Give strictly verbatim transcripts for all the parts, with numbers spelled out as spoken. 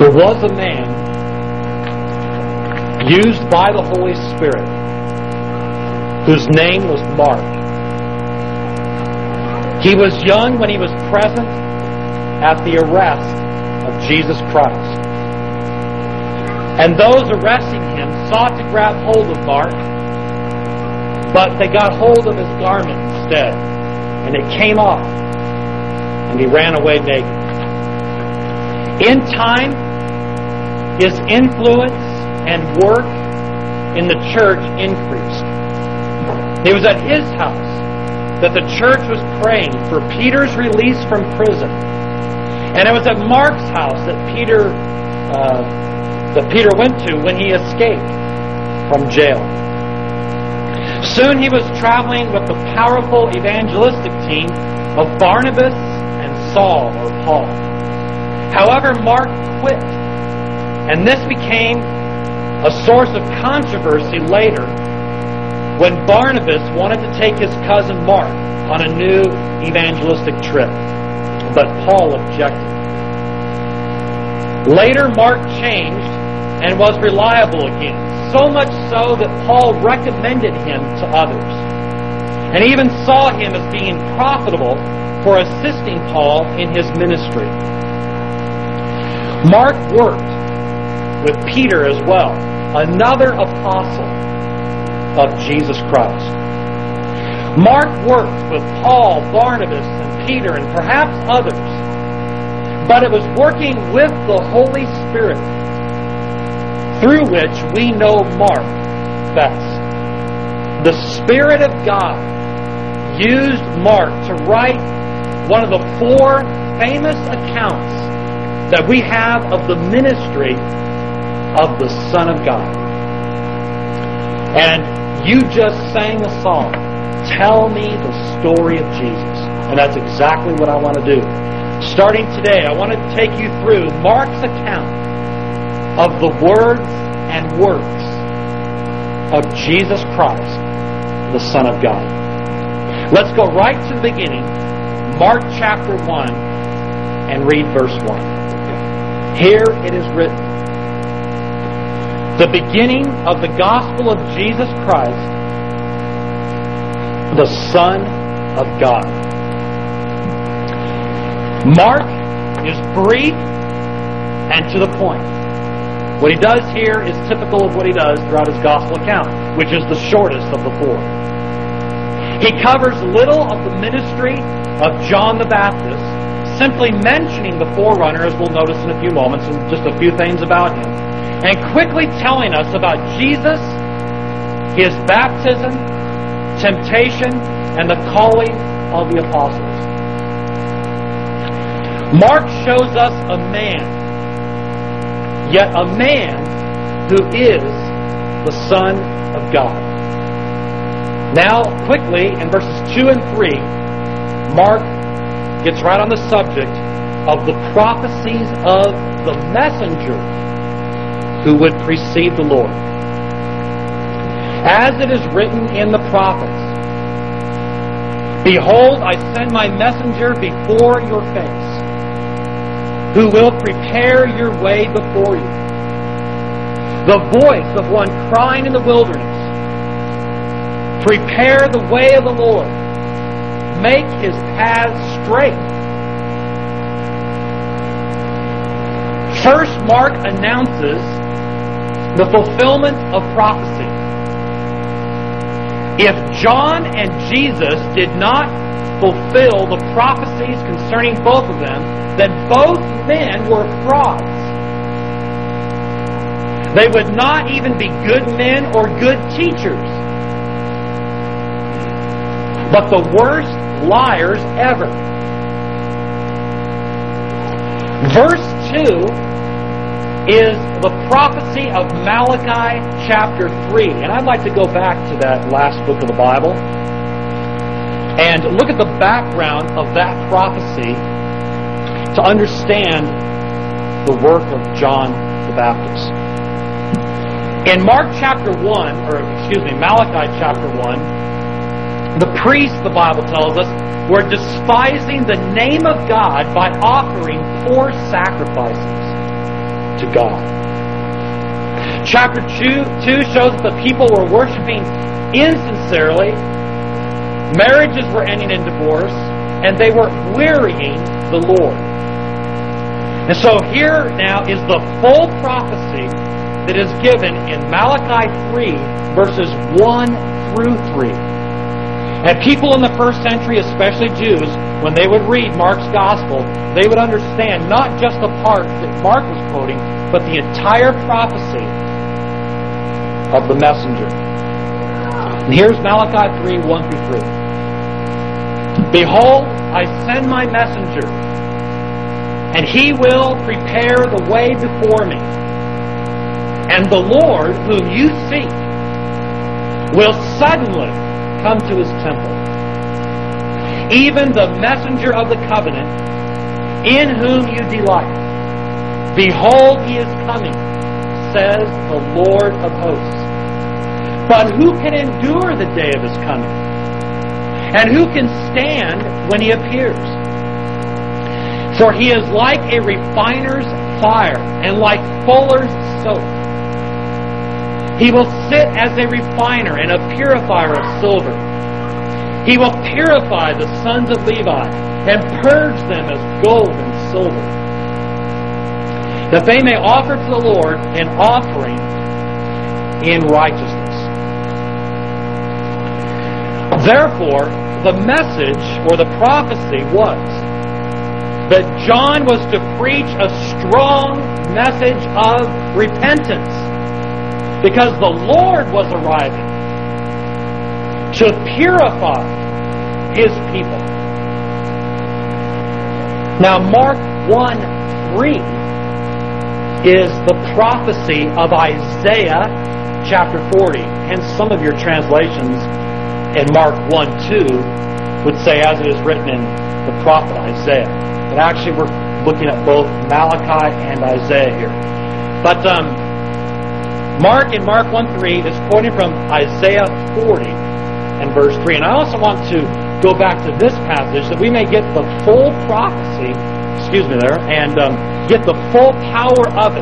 There was a man used by the Holy Spirit whose name was Mark. He was young when he was present at the arrest of Jesus Christ. And those arresting him sought to grab hold of Mark, but they got hold of his garment instead, and it came off, and he ran away naked. In time, his influence and work in the church increased. It was at his house that the church was praying for Peter's release from prison. And it was at Mark's house that Peter uh, that Peter went to when he escaped from jail. Soon he was traveling with the powerful evangelistic team of Barnabas and Saul or Paul. However, Mark quit, and this became a source of controversy later when Barnabas wanted to take his cousin Mark on a new evangelistic trip, but Paul objected. Later, Mark changed and was reliable again, so much so that Paul recommended him to others, and even saw him as being profitable for assisting Paul in his ministry. Mark worked with Peter as well, another apostle of Jesus Christ. Mark worked with Paul, Barnabas, and Peter, and perhaps others, but it was working with the Holy Spirit through which we know Mark best. The Spirit of God used Mark to write one of the four famous accounts that we have of the ministry of the Son of God. And you just sang a song, Tell Me the Story of Jesus. And that's exactly what I want to do. Starting today, I want to take you through Mark's account of the words and works of Jesus Christ, the Son of God. Let's go right to the beginning, Mark chapter one, and read verse one. Here it is written, the beginning of the gospel of Jesus Christ, the Son of God. Mark is brief and to the point. What he does here is typical of what he does throughout his gospel account, which is the shortest of the four. He covers little of the ministry of John the Baptist, simply mentioning the forerunner, as we'll notice in a few moments, and just a few things about him, and quickly telling us about Jesus, His baptism, temptation, and the calling of the apostles. Mark shows us a man, yet a man who is the Son of God. Now, quickly, in verses two and three, Mark gets right on the subject of the prophecies of the messenger who would precede the Lord. As it is written in the prophets, Behold, I send my messenger before your face, who will prepare your way before you. The voice of one crying in the wilderness, Prepare the way of the Lord, make His paths straight. First, Mark announces the fulfillment of prophecy. If John and Jesus did not fulfill the prophecies concerning both of them, then both men were frauds. They would not even be good men or good teachers, but the worst liars ever. Verse two is the prophecy of Malachi chapter three. And I'd like to go back to that last book of the Bible and look at the background of that prophecy to understand the work of John the Baptist. In Mark chapter one, or excuse me, Malachi chapter one, the priests, the Bible tells us, were despising the name of God by offering poor sacrifices. to God. Chapter two, two shows that the people were worshiping insincerely, marriages were ending in divorce, and they were wearying the Lord. And so here now is the full prophecy that is given in Malachi three, verses one through three. And people in the first century, especially Jews, when they would read Mark's Gospel, they would understand not just the part that Mark was quoting, but the entire prophecy of the messenger. And here's Malachi three, one through three. Behold, I send my messenger, and he will prepare the way before me. And the Lord, whom you seek, will suddenly come to his temple. Even the messenger of the covenant, in whom you delight. Behold, he is coming, says the Lord of hosts. But who can endure the day of his coming? And who can stand when he appears? For he is like a refiner's fire, and like fuller's soap. He will sit as a refiner and a purifier of silver. He will purify the sons of Levi, and purge them as gold and silver, that they may offer to the Lord an offering in righteousness. Therefore, the message or the prophecy was that John was to preach a strong message of repentance, because the Lord was arriving to purify his people. Now, Mark one three is the prophecy of Isaiah chapter forty. Hence, some of your translations in Mark one two would say, as it is written in the prophet Isaiah. But actually, we're looking at both Malachi and Isaiah here. But um, Mark in Mark one three is quoting from Isaiah forty and verse three. And I also want to go back to this passage that we may get the full prophecy, excuse me there, and um, get the full power of it.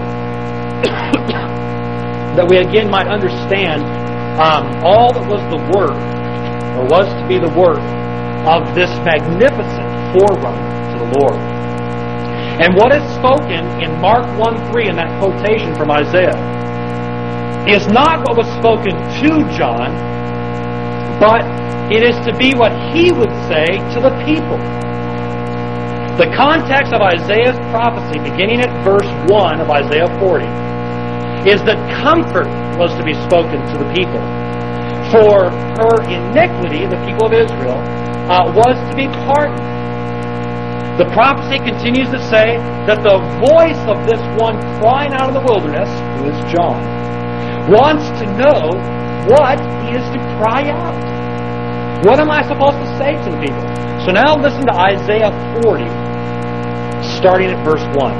That we again might understand um, all that was the work, or was to be the work, of this magnificent forerunner to the Lord. And what is spoken in Mark one three in that quotation from Isaiah is not what was spoken to John, but it is to be what he would say to the people. The context of Isaiah's prophecy, beginning at verse one of Isaiah forty, is that comfort was to be spoken to the people. For her iniquity, the people of Israel, uh, was to be pardoned. The prophecy continues to say that the voice of this one crying out in the wilderness, who is John, wants to know what he is to cry out. What am I supposed to say to the people? So now listen to Isaiah forty, starting at verse one.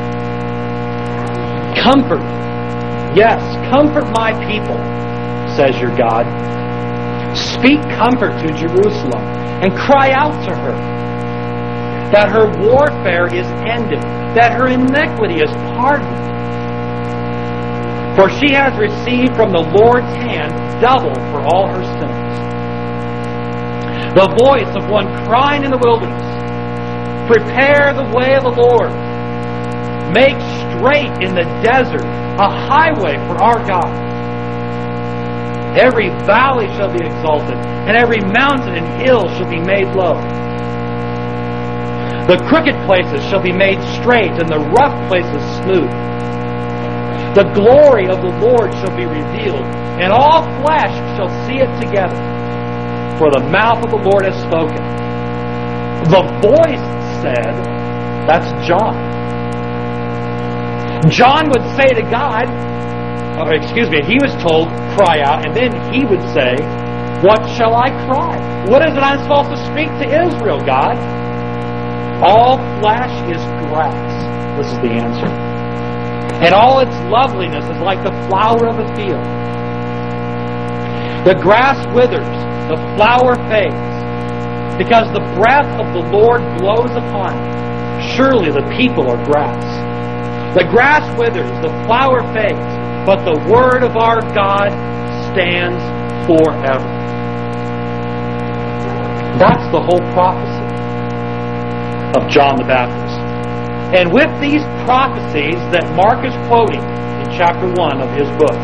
Comfort, yes, comfort my people, says your God. Speak comfort to Jerusalem, and cry out to her, that her warfare is ended, that her iniquity is pardoned. For she has received from the Lord's hand double for all her sins. The voice of one crying in the wilderness, prepare the way of the Lord. Make straight in the desert a highway for our God. Every valley shall be exalted, and every mountain and hill shall be made low. The crooked places shall be made straight, and the rough places smooth. The glory of the Lord shall be revealed, and all flesh shall see it together. For the mouth of the Lord has spoken. The voice said, that's John. John would say to God, or excuse me, he was told, cry out, and then he would say, what shall I cry? What is it I'm supposed to speak to Israel, God? All flesh is grass. This is the answer. And all its loveliness is like the flower of the field. The grass withers, the flower fades, because the breath of the Lord blows upon it. Surely the people are grass. The grass withers, the flower fades, but the word of our God stands forever. That's the whole prophecy of John the Baptist. And with these prophecies that Mark is quoting in chapter one of his book,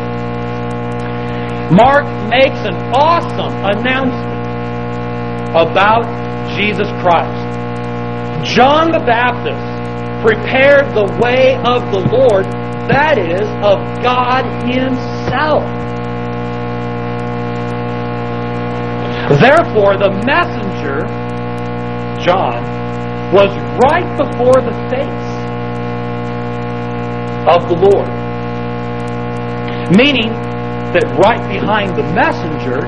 Mark makes an awesome announcement about Jesus Christ. John the Baptist prepared the way of the Lord, that is, of God Himself. Therefore, the messenger, John, was right before the face of the Lord. Meaning that right behind the messenger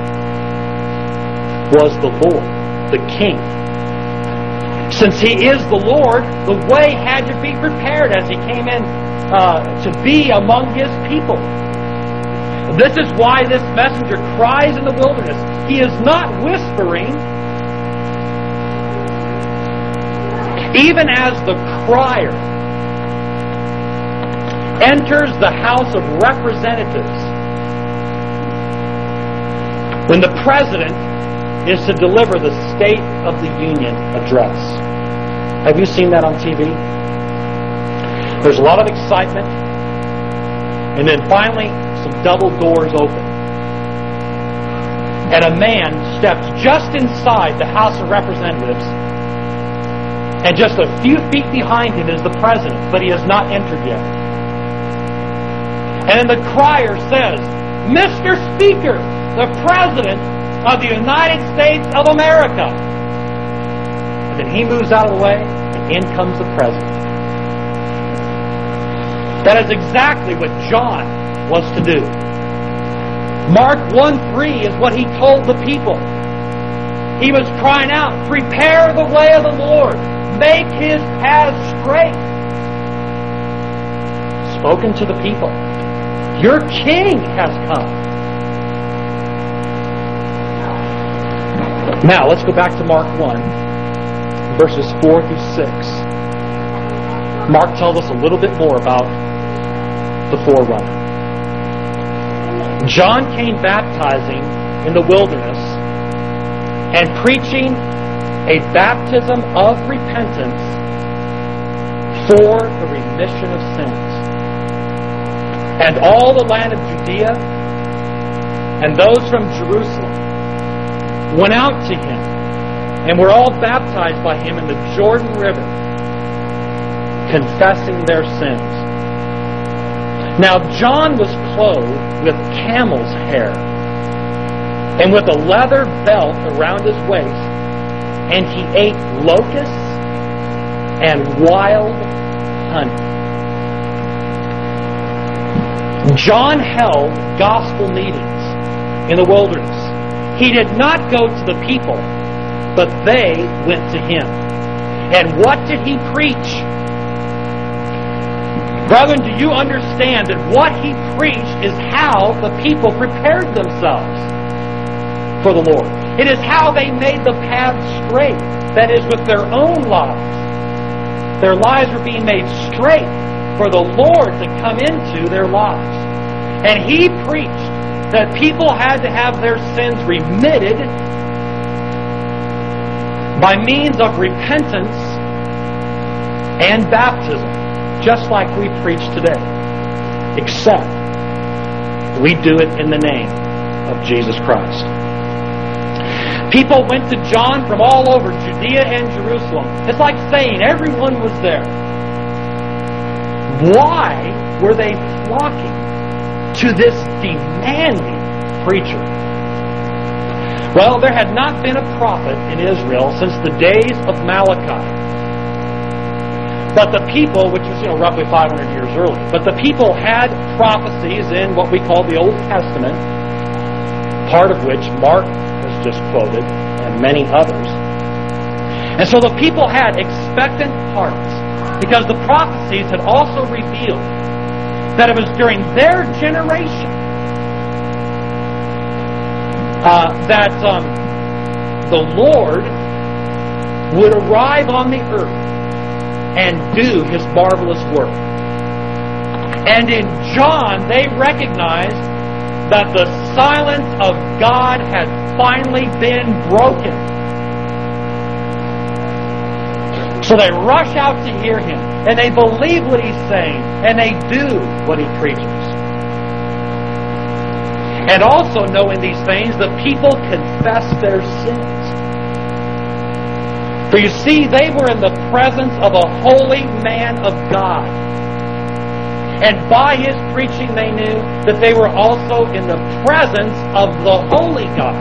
was the Lord, the King. Since He is the Lord, the way had to be prepared as He came in uh, to be among His people. This is why this messenger cries in the wilderness. He is not whispering. Even as the crier enters the House of Representatives, when the President is to deliver the State of the Union address. Have you seen that on T V? There's a lot of excitement, and then finally some double doors open. And a man steps just inside the House of Representatives, and just a few feet behind him is the President, but he has not entered yet. And the crier says, "Mister Speaker, the President of the United States of America." And then he moves out of the way, and in comes the President. That is exactly what John was to do. Mark one three is what he told the people. He was crying out, "Prepare the way of the Lord. Make His path straight." Spoken to the people. Your King has come. Now, let's go back to Mark one, verses four through six. Mark tells us a little bit more about the forerunner. John came baptizing in the wilderness and preaching a baptism of repentance for the remission of sins. And all the land of Judea and those from Jerusalem went out to Him and were all baptized by Him in the Jordan River, confessing their sins. Now John was clothed with camel's hair and with a leather belt around his waist, and he ate locusts and wild honey. John held gospel meetings in the wilderness. He did not go to the people, but they went to Him. And what did He preach? Brethren, do you understand that what He preached is how the people prepared themselves for the Lord? It is how they made the path straight. That is, with their own lives. Their lives were being made straight for the Lord to come into their lives. And He preached that people had to have their sins remitted by means of repentance and baptism, just like we preach today, except we do it in the name of Jesus Christ. People went to John from all over Judea and Jerusalem. It's like saying everyone was there. Why were they flocking to this demanding preacher? Well, there had not been a prophet in Israel since the days of Malachi. But the people, which was, you know, roughly five hundred years early, but the people had prophecies in what we call the Old Testament, part of which Mark has just quoted, and many others. And so the people had expectant hearts, because the prophecies had also revealed that it was during their generation uh, that um, the Lord would arrive on the earth and do His marvelous work. And in John, they recognized that the silence of God had finally been broken. So they rush out to hear him, and they believe what he's saying, and they do what he preaches. And also knowing these things, the people confess their sins. For you see, they were in the presence of a holy man of God. And by his preaching they knew that they were also in the presence of the holy God.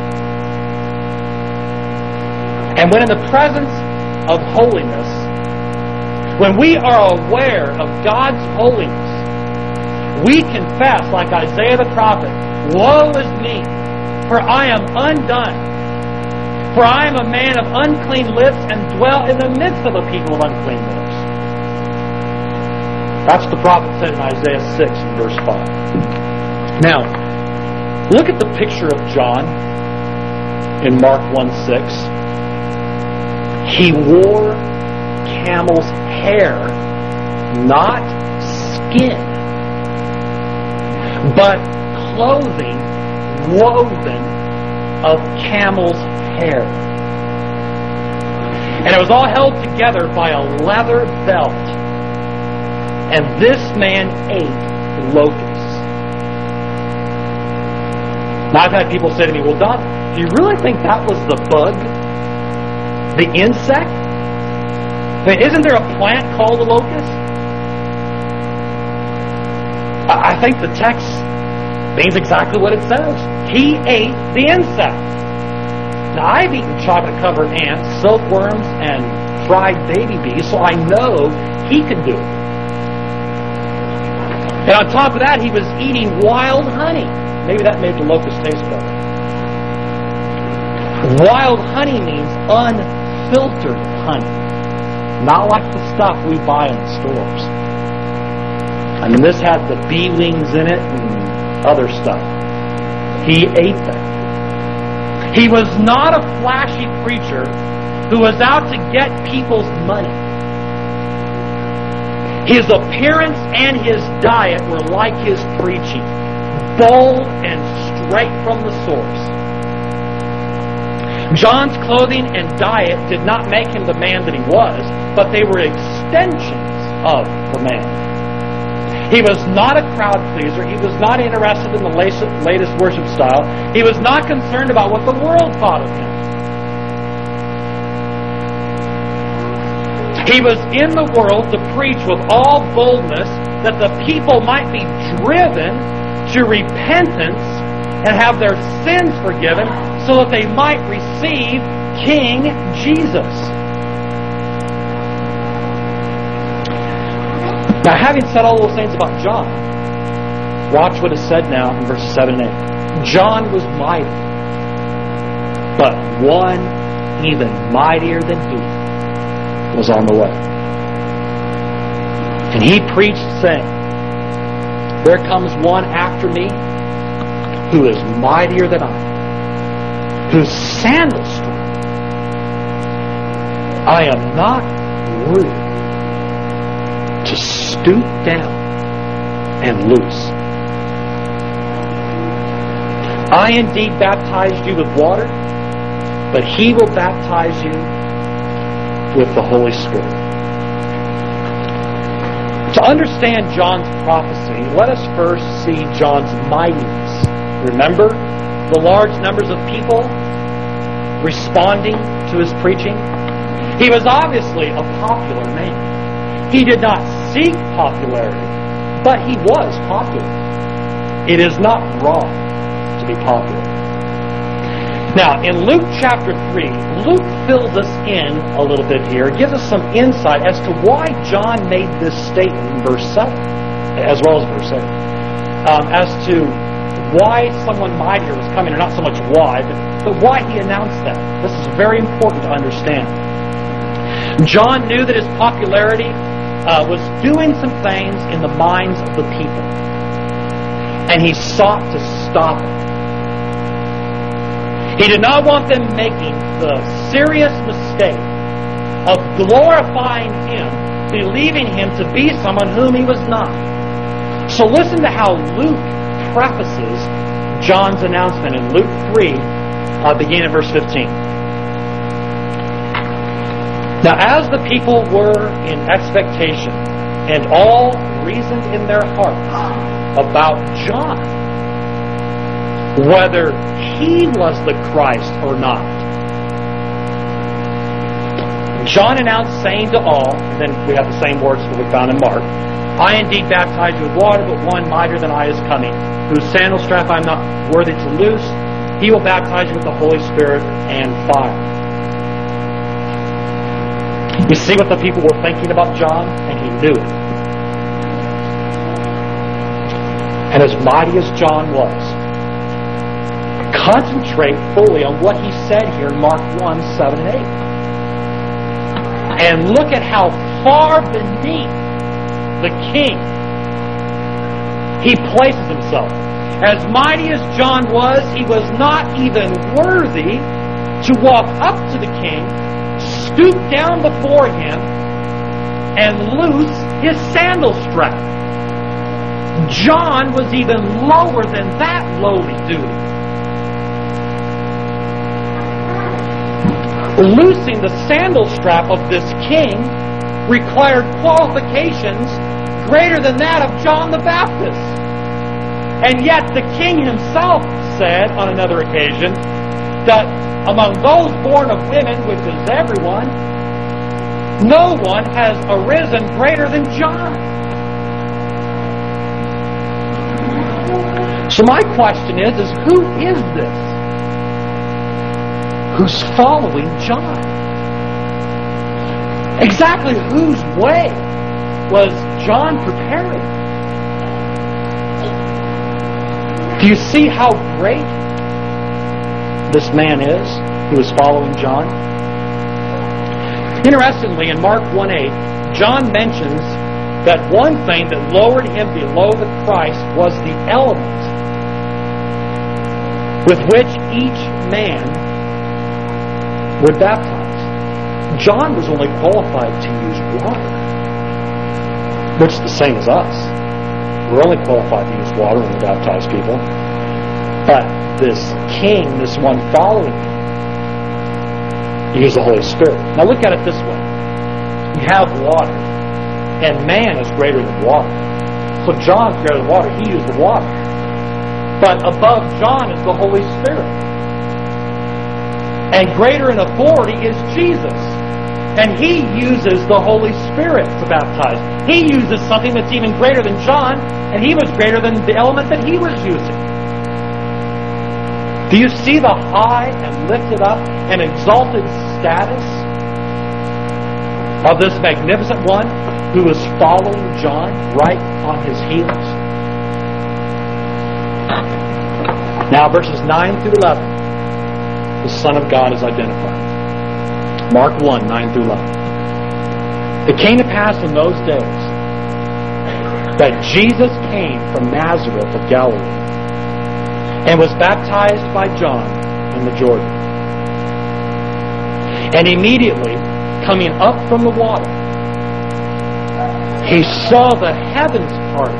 And when in the presence of holiness, when we are aware of God's holiness, we confess, like Isaiah the prophet, "Woe is me, for I am undone. For I am a man of unclean lips and dwell in the midst of a people of unclean lips." That's what the prophet said in Isaiah six and verse five. Now, look at the picture of John in Mark one six. He wore camel's hair, not skin, but clothing woven of camel's hair. And it was all held together by a leather belt. And this man ate locusts. Now, I've had people say to me, "Well, Don, do you really think that was the bug? The insect? I mean, isn't there a plant called a locust?" I think the text means exactly what it says. He ate the insect. Now, I've eaten chocolate-covered ants, silkworms, and fried baby bees, so I know he could do it. And on top of that, he was eating wild honey. Maybe that made the locust taste better. Wild honey means unfiltered honey. Not like the stuff we buy in the stores. I mean, this had the bee wings in it and other stuff. He ate them. He was not a flashy preacher who was out to get people's money. His appearance and his diet were like his preaching, bold and straight from the source. John's clothing and diet did not make him the man that he was, but they were extensions of the man. He was not a crowd pleaser. He was not interested in the latest worship style. He was not concerned about what the world thought of him. He was in the world to preach with all boldness that the people might be driven to repentance and have their sins forgiven so that they might receive King Jesus. Now, having said all those things about John, watch what is said now in verses seven and eight. John was mighty, but one even mightier than he was on the way. And he preached, saying, "There comes one after me who is mightier than I, whose sandal strap I am not worthy to stoop down and loose. I indeed baptized you with water, but he will baptize you with the Holy Spirit." To understand John's prophecy, let us first see John's mightiness. Remember the large numbers of people responding to his preaching? He was obviously a popular man. He did not seek popularity, but he was popular. It is not wrong to be popular. Now, in Luke chapter three, Luke fills us in a little bit here, gives us some insight as to why John made this statement in verse seven, as well as verse eight, um, as to why someone mightier was coming, or not so much why, but, but why he announced that. This is very important to understand. John knew that his popularity uh, was doing some things in the minds of the people, and he sought to stop it. He did not want them making the serious mistake of glorifying him, believing him to be someone whom he was not. So listen to how Luke prefaces John's announcement in Luke three, uh, beginning at verse fifteen. Now as the people were in expectation, and all reasoned in their hearts about John, whether he was the Christ or not, John announced, saying to all, and then we have the same words that we found in Mark, I indeed baptize you with water, but one mightier than I is coming, whose sandal strap I am not worthy to loose. He will baptize you with the Holy Spirit and fire. You see what the people were thinking about John? And he knew it. And as mighty as John was, concentrate fully on what he said here in Mark one, seven, and eight. And look at how far beneath the king he places himself. As mighty as John was, he was not even worthy to walk up to the king, stoop down before him, and loose his sandal strap. John was even lower than that lowly duty. Loosing the sandal strap of this king required qualifications greater than that of John the Baptist. And yet the king himself said on another occasion that among those born of women, which is everyone, no one has arisen greater than John. So my question is, is who is this who's following John? Exactly whose way was John preparing? Do you see how great this man is who is following John? Interestingly, in Mark one eight, John mentions that one thing that lowered him below the Christ was the element with which each man would baptize. John was only qualified to use water, which is the same as us. We're only qualified to use water when we baptize people. But this king, this one following him, he used the Holy Spirit. Now look at it this way. You have water, and man is greater than water. So John's greater than water. He used the water. But above John is the Holy Spirit. And greater in authority is Jesus. And he uses the Holy Spirit to baptize. He uses something that's even greater than John, and he was greater than the element that he was using. Do you see the high and lifted up and exalted status of this magnificent one who is following John right on his heels? Now verses nine through eleven, the Son of God is identified. Mark one, nine through eleven. It came to pass in those days that Jesus came from Nazareth of Galilee and was baptized by John in the Jordan. And immediately, coming up from the water, he saw the heavens parted,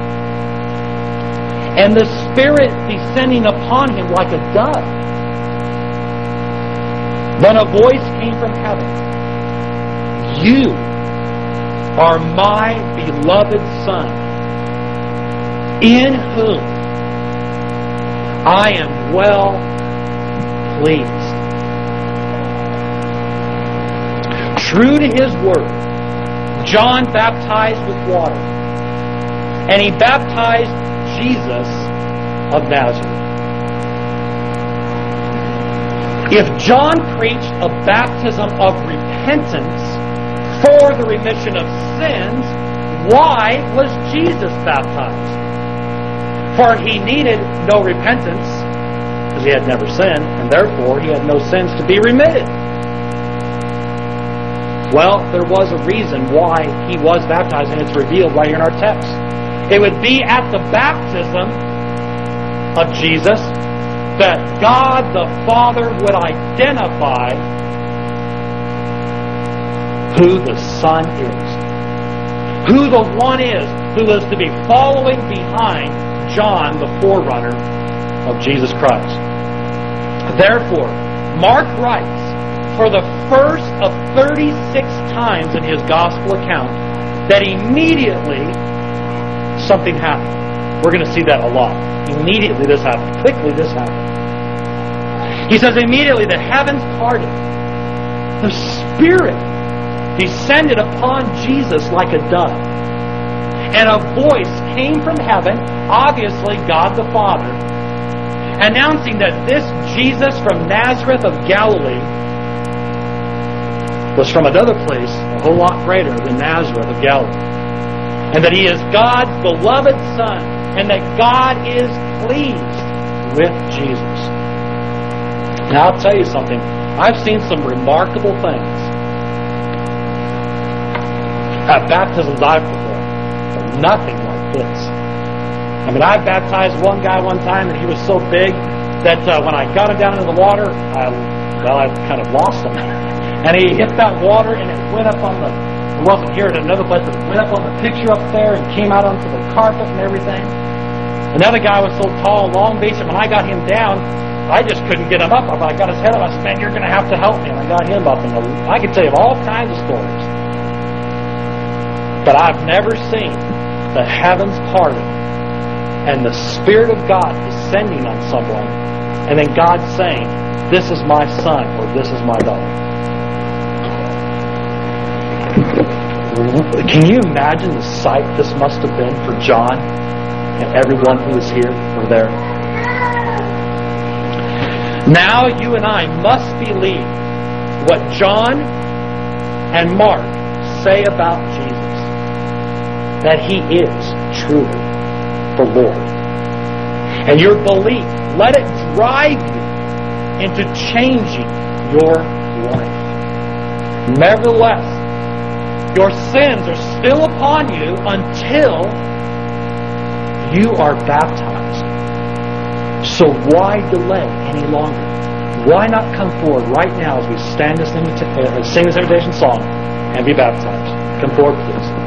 and the Spirit descending upon him like a dove. Then a voice came from heaven, You are my beloved Son, in whom I am well pleased. True to his word, John baptized with water, and he baptized Jesus of Nazareth. If John preached a baptism of repentance for the remission of sins, why was Jesus baptized? For he needed no repentance, because he had never sinned, and therefore he had no sins to be remitted. Well, there was a reason why he was baptized, and it's revealed right here in our text. It would be at the baptism of Jesus that God the Father would identify who the Son is. who the one is who is to be following behind John, the forerunner of Jesus Christ. Therefore, Mark writes, for the first of thirty-six times in his gospel account, that immediately something happened. We're going to see that a lot. Immediately this happened. Quickly this happened. He says immediately the heavens parted. The Spirit descended upon Jesus like a dove. And a voice came from heaven, obviously God the Father, announcing that this Jesus from Nazareth of Galilee was from another place a whole lot greater than Nazareth of Galilee. And that He is God's beloved Son, and that God is pleased with Jesus. Now I'll tell you something. I've seen some remarkable things at baptisms I've performed, but nothing like this. I mean, I baptized one guy one time, and he was so big that uh, when I got him down into the water, I, well, I kind of lost him. And he hit that water, and it went up on the, it wasn't here at another place, but it went up on the picture up there and came out onto the carpet and everything. Another guy was so tall, Long Beach, and when I got him down, I just couldn't get him up. I got his head up. I said, man, you're going to have to help me. And I got him up. And I could tell you all kinds of stories. But I've never seen the heavens parted and the Spirit of God descending on someone and then God saying, this is my son or this is my daughter. Can you imagine the sight this must have been for John and everyone who was here or there? Now you and I must believe what John and Mark say about Jesus, that He is truly the Lord. And your belief, let it drive you into changing your life. Nevertheless, your sins are still upon you until you are baptized. So why delay any longer? Why not come forward right now as we stand this invita- uh, sing this invitation song and be baptized? Come forward, please.